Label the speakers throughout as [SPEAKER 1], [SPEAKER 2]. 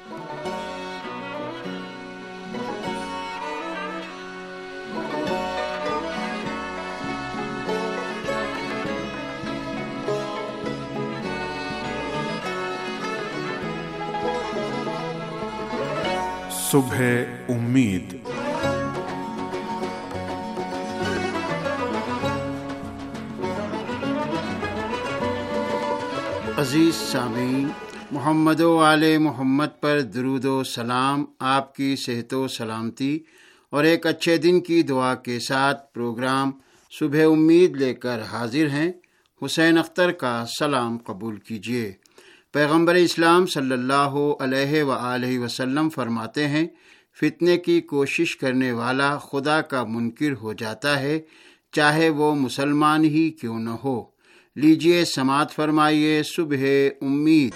[SPEAKER 1] صبح امید۔
[SPEAKER 2] عزیز سامعین، محمد و آل محمد پر درود و سلام، آپ کی صحت و سلامتی اور ایک اچھے دن کی دعا کے ساتھ پروگرام صبح امید لے کر حاضر ہیں۔ حسین اختر کا سلام قبول کیجیے۔ پیغمبر اسلام صلی اللہ علیہ وآلہ وسلم فرماتے ہیں، فتنے کی کوشش کرنے والا خدا کا منکر ہو جاتا ہے، چاہے وہ مسلمان ہی کیوں نہ ہو۔ لیجیے سماعت فرمائیے صبح امید۔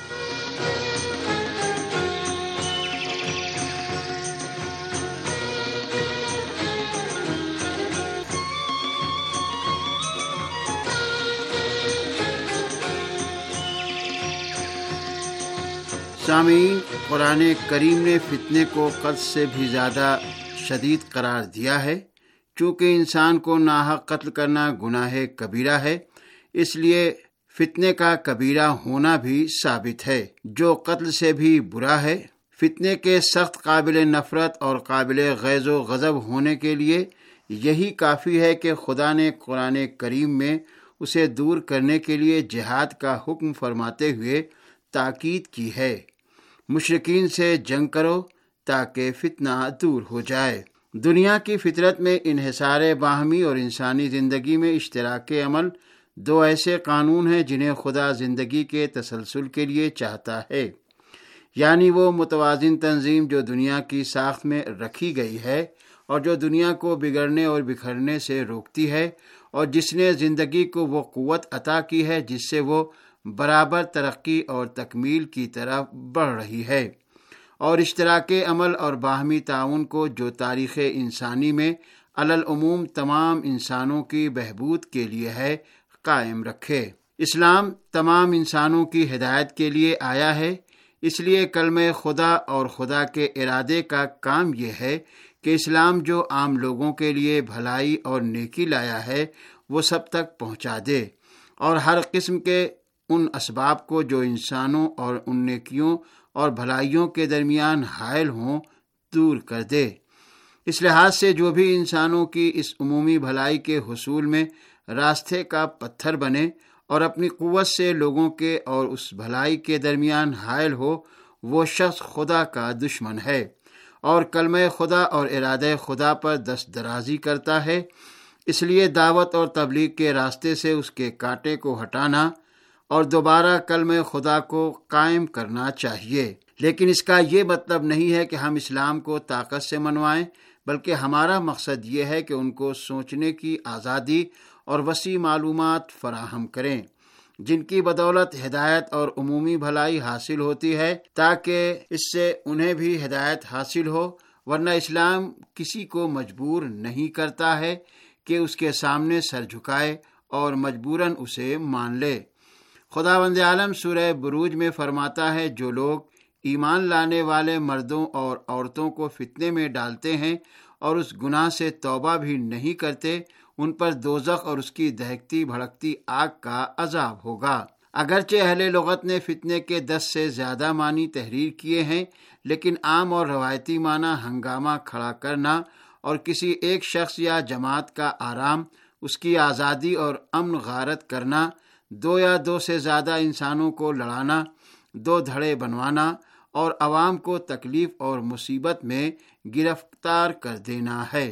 [SPEAKER 2] سامعین، قرآن کریم نے فتنے کو قتل سے بھی زیادہ شدید قرار دیا ہے۔ چونکہ انسان کو ناحق قتل کرنا گناہ کبیرہ ہے، اس لیے فتنے کا کبیرہ ہونا بھی ثابت ہے، جو قتل سے بھی برا ہے۔ فتنے کے سخت قابل نفرت اور قابل غیظ و غضب ہونے کے لیے یہی کافی ہے کہ خدا نے قرآن کریم میں اسے دور کرنے کے لیے جہاد کا حکم فرماتے ہوئے تاکید کی ہے۔ مشرکین سے جنگ کرو تاکہ فتنہ دور ہو جائے۔ دنیا کی فطرت میں انحصار باہمی اور انسانی زندگی میں اشتراک عمل دو ایسے قانون ہیں جنہیں خدا زندگی کے تسلسل کے لیے چاہتا ہے، یعنی وہ متوازن تنظیم جو دنیا کی ساخت میں رکھی گئی ہے اور جو دنیا کو بگڑنے اور بکھرنے سے روکتی ہے، اور جس نے زندگی کو وہ قوت عطا کی ہے جس سے وہ برابر ترقی اور تکمیل کی طرف بڑھ رہی ہے، اور اشتراک عمل اور باہمی تعاون کو جو تاریخ انسانی میں علی العموم تمام انسانوں کی بہبود کے لیے ہے، قائم رکھے۔ اسلام تمام انسانوں کی ہدایت کے لیے آیا ہے، اس لیے کلمہ خدا اور خدا کے ارادے کا کام یہ ہے کہ اسلام جو عام لوگوں کے لیے بھلائی اور نیکی لایا ہے وہ سب تک پہنچا دے، اور ہر قسم کے ان اسباب کو جو انسانوں اور ان نیکیوں اور بھلائیوں کے درمیان حائل ہوں دور کر دے۔ اس لحاظ سے جو بھی انسانوں کی اس عمومی بھلائی کے حصول میں راستے کا پتھر بنے اور اپنی قوت سے لوگوں کے اور اس بھلائی کے درمیان حائل ہو، وہ شخص خدا کا دشمن ہے اور کلمہ خدا اور ارادہ خدا پر دست درازی کرتا ہے۔ اس لیے دعوت اور تبلیغ کے راستے سے اس کے کانٹے کو ہٹانا اور دوبارہ کلمہ خدا کو قائم کرنا چاہیے۔ لیکن اس کا یہ مطلب نہیں ہے کہ ہم اسلام کو طاقت سے منوائیں، بلکہ ہمارا مقصد یہ ہے کہ ان کو سوچنے کی آزادی اور وسیع معلومات فراہم کریں، جن کی بدولت ہدایت اور عمومی بھلائی حاصل ہوتی ہے، تاکہ اس سے انہیں بھی ہدایت حاصل ہو۔ ورنہ اسلام کسی کو مجبور نہیں کرتا ہے کہ اس کے سامنے سر جھکائے اور مجبوراً اسے مان لے۔ خداوند عالم سورہ بروج میں فرماتا ہے، جو لوگ ایمان لانے والے مردوں اور عورتوں کو فتنے میں ڈالتے ہیں اور اس گناہ سے توبہ بھی نہیں کرتے، ان پر دوزخ اور اس کی دہکتی بھڑکتی آگ کا عذاب ہوگا۔ اگرچہ اہل لغت نے فتنے کے 10 سے زیادہ معنی تحریر کیے ہیں، لیکن عام اور روایتی معنی ہنگامہ کھڑا کرنا اور کسی ایک شخص یا جماعت کا آرام، اس کی آزادی اور امن غارت کرنا، دو یا دو سے زیادہ انسانوں کو لڑانا، دو دھڑے بنوانا اور عوام کو تکلیف اور مصیبت میں گرفتار کر دینا ہے۔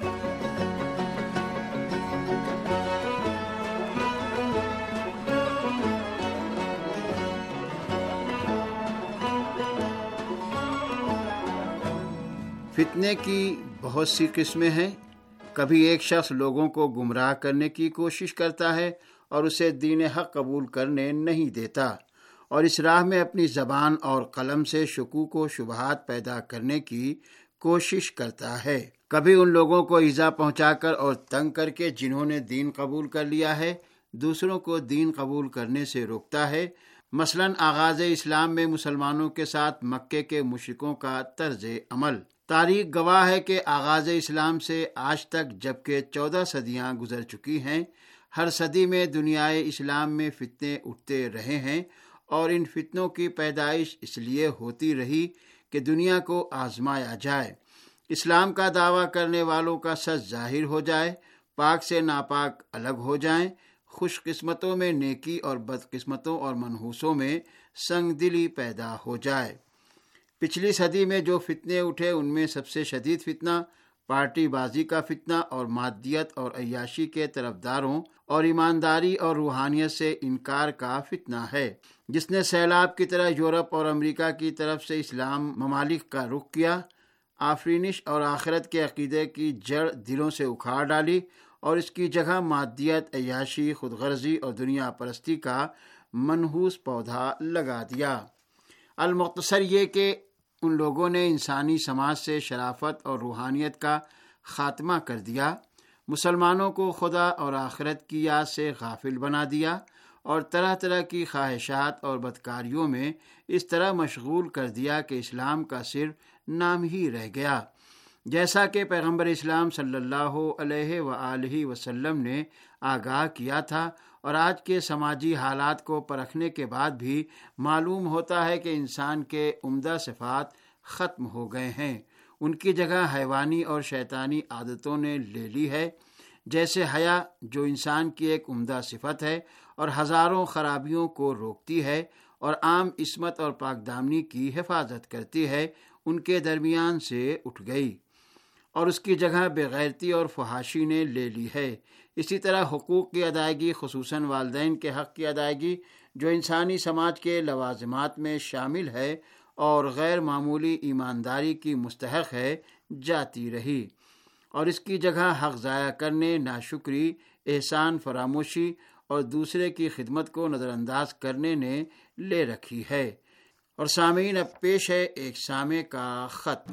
[SPEAKER 2] فتنے کی بہت سی قسمیں ہیں۔ کبھی ایک شخص لوگوں کو گمراہ کرنے کی کوشش کرتا ہے اور اسے دین حق قبول کرنے نہیں دیتا، اور اس راہ میں اپنی زبان اور قلم سے شکوک و شبہات پیدا کرنے کی کوشش کرتا ہے۔ کبھی ان لوگوں کو ایذا پہنچا کر اور تنگ کر کے جنہوں نے دین قبول کر لیا ہے، دوسروں کو دین قبول کرنے سے روکتا ہے، مثلاً آغاز اسلام میں مسلمانوں کے ساتھ مکے کے مشرکوں کا طرز عمل۔ تاریخ گواہ ہے کہ آغاز اسلام سے آج تک جبکہ 14 صدیاں گزر چکی ہیں، ہر صدی میں دنیائے اسلام میں فتنے اٹھتے رہے ہیں، اور ان فتنوں کی پیدائش اس لیے ہوتی رہی کہ دنیا کو آزمایا جائے، اسلام کا دعویٰ کرنے والوں کا سچ ظاہر ہو جائے، پاک سے ناپاک الگ ہو جائیں، خوش قسمتوں میں نیکی اور بد قسمتوں اور منحوسوں میں سنگ دلی پیدا ہو جائے۔ پچھلی صدی میں جو فتنے اٹھے ان میں سب سے شدید فتنہ پارٹی بازی کا فتنہ اور مادیت اور عیاشی کے طرفداروں اور ایمانداری اور روحانیت سے انکار کا فتنہ ہے، جس نے سیلاب کی طرح یورپ اور امریکہ کی طرف سے اسلام ممالک کا رخ کیا، آفرینش اور آخرت کے عقیدے کی جڑ دلوں سے اکھاڑ ڈالی اور اس کی جگہ مادیت، عیاشی، خود غرضی اور دنیا پرستی کا منحوس پودا لگا دیا۔ المختصر یہ کہ ان لوگوں نے انسانی سماج سے شرافت اور روحانیت کا خاتمہ کر دیا، مسلمانوں کو خدا اور آخرت کی یاد سے غافل بنا دیا اور طرح طرح کی خواہشات اور بدکاریوں میں اس طرح مشغول کر دیا کہ اسلام کا صرف نام ہی رہ گیا۔ جیسا کہ پیغمبر اسلام صلی اللہ علیہ وآلہ وسلم نے آگاہ کیا تھا، اور آج کے سماجی حالات کو پرکھنے کے بعد بھی معلوم ہوتا ہے کہ انسان کے عمدہ صفات ختم ہو گئے ہیں، ان کی جگہ حیوانی اور شیطانی عادتوں نے لے لی ہے، جیسے حیا جو انسان کی ایک عمدہ صفت ہے اور ہزاروں خرابیوں کو روکتی ہے اور عام عصمت اور پاک دامنی کی حفاظت کرتی ہے، ان کے درمیان سے اٹھ گئی اور اس کی جگہ بےغیرتی اور فحاشی نے لے لی ہے۔ اسی طرح حقوق کی ادائیگی، خصوصاً والدین کے حق کی ادائیگی جو انسانی سماج کے لوازمات میں شامل ہے اور غیر معمولی ایمانداری کی مستحق ہے، جاتی رہی، اور اس کی جگہ حق ضائع کرنے، ناشکری، احسان فراموشی اور دوسرے کی خدمت کو نظر انداز کرنے نے لے رکھی ہے۔ اور سامعین، اب پیش ہے ایک سامع کا خط۔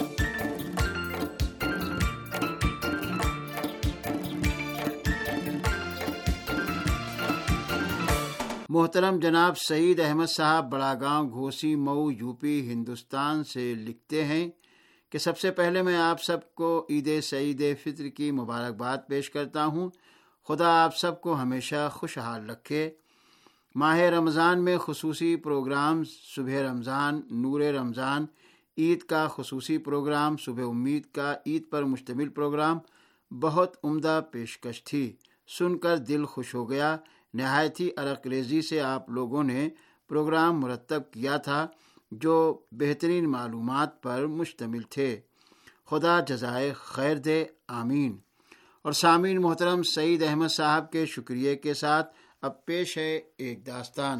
[SPEAKER 2] محترم جناب سعید احمد صاحب بڑا گاؤں گھوسی مئو یوپی ہندوستان سے لکھتے ہیں کہ سب سے پہلے میں آپ سب کو عید سعید فطر کی مبارکباد پیش کرتا ہوں۔ خدا آپ سب کو ہمیشہ خوشحال رکھے۔ ماہ رمضان میں خصوصی پروگرام صبح رمضان، نور رمضان، عید کا خصوصی پروگرام، صبح امید کا عید پر مشتمل پروگرام بہت عمدہ پیشکش تھی، سن کر دل خوش ہو گیا۔ نہایت ہی عرق ریزی سے آپ لوگوں نے پروگرام مرتب کیا تھا جو بہترین معلومات پر مشتمل تھے۔ خدا جزائے خیر دے، آمین۔ اور سامعین محترم، سعید احمد صاحب کے شکریہ کے ساتھ اب پیش ہے ایک داستان۔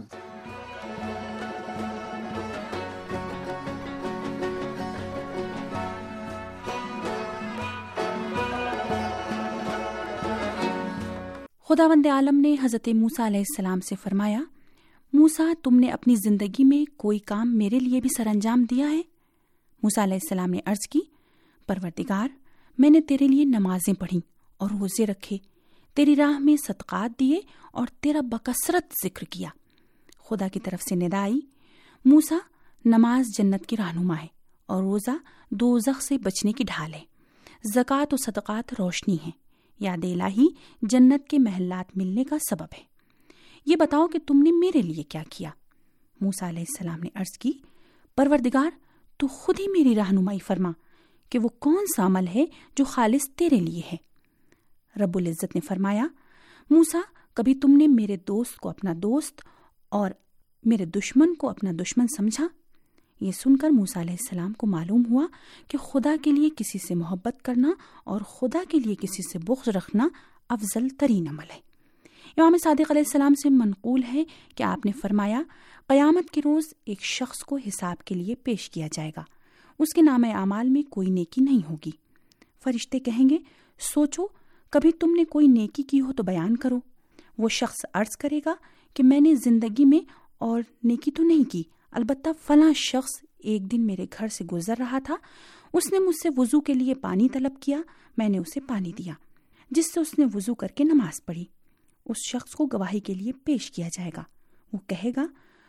[SPEAKER 3] خداوند عالم نے حضرت موسیٰ علیہ السلام سے فرمایا، موسیٰ، تم نے اپنی زندگی میں کوئی کام میرے لیے بھی سر انجام دیا ہے؟ موسیٰ علیہ السلام نے عرض کی، پروردگار، میں نے تیرے لیے نمازیں پڑھیں اور روزے رکھے، تیری راہ میں صدقات دیے اور تیرا بکثرت ذکر کیا۔ خدا کی طرف سے ندا آئی، موسیٰ، نماز جنت کی رہنما ہے اور روزہ دوزخ سے بچنے کی ڈھال ہے، زکوٰۃ و صدقات روشنی ہیں، یاد الہی جنت کے محلات ملنے کا سبب ہے۔ یہ بتاؤ کہ تم نے میرے لیے کیا کیا؟ موسیٰ علیہ السلام نے عرض کی، پروردگار، تو خود ہی میری رہنمائی فرما کہ وہ کون سا عمل ہے جو خالص تیرے لیے ہے۔ رب العزت نے فرمایا، موسیٰ، کبھی تم نے میرے دوست کو اپنا دوست اور میرے دشمن کو اپنا دشمن سمجھا؟ یہ سن کر موسیٰ علیہ السلام کو معلوم ہوا کہ خدا کے لیے کسی سے محبت کرنا اور خدا کے لیے کسی سے بغض رکھنا افضل ترین عمل ہے۔ امام صادق علیہ السلام سے منقول ہے کہ آپ نے فرمایا، قیامت کے روز ایک شخص کو حساب کے لیے پیش کیا جائے گا، اس کے نامہ اعمال میں کوئی نیکی نہیں ہوگی۔ فرشتے کہیں گے، سوچو کبھی تم نے کوئی نیکی کی ہو تو بیان کرو۔ وہ شخص عرض کرے گا کہ میں نے زندگی میں اور نیکی تو نہیں کی، البتہ فلاں شخص ایک دن میرے گھر سے گزر رہا تھا، اس نے مجھ سے وضو کے لیے پانی طلب کیا، میں نے اسے پانی دیا، جس سے اس نے وضو کر کے نماز پڑھی۔ اس شخص کو گواہی کے لیے پیش کیا جائے گا، وہ کہے گا،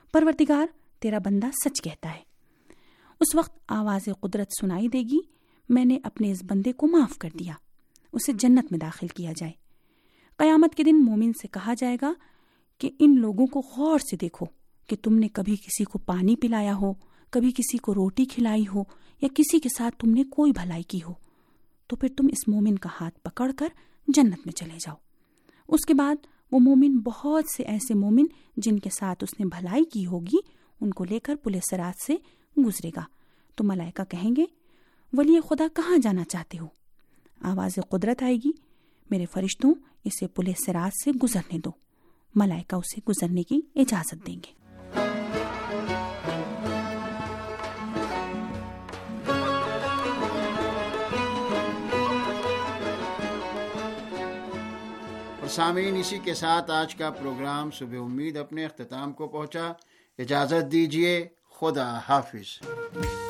[SPEAKER 3] پروردگار تیرا بندہ سچ کہتا ہے۔ اس وقت آواز قدرت سنائی دے گی، میں نے اپنے اس بندے کو معاف کر دیا، اسے جنت میں داخل کیا جائے۔ قیامت کے دن مومن سے کہا جائے گا کہ ان لوگوں کو غور سے دیکھو کہ تم نے کبھی کسی کو پانی پلایا ہو، کبھی کسی کو روٹی کھلائی ہو، یا کسی کے ساتھ تم نے کوئی بھلائی کی ہو، تو پھر تم اس مومن کا ہاتھ پکڑ کر جنت میں چلے جاؤ۔ اس کے بعد وہ مومن بہت سے ایسے مومن جن کے ساتھ اس نے بھلائی کی ہوگی ان کو لے کر پل صراط سے گزرے گا، تو ملائکہ کہیں گے ولی خدا کہاں جانا چاہتے ہو؟ آواز قدرت آئے گی، میرے فرشتوں اسے پل صراط سے گزرنے دو۔ ملائکہ اسے گزرنے کی اجازت دیں گے۔
[SPEAKER 2] سامعین، اسی کے ساتھ آج کا پروگرام صبح امید اپنے اختتام کو پہنچا۔ اجازت دیجیے، خدا حافظ۔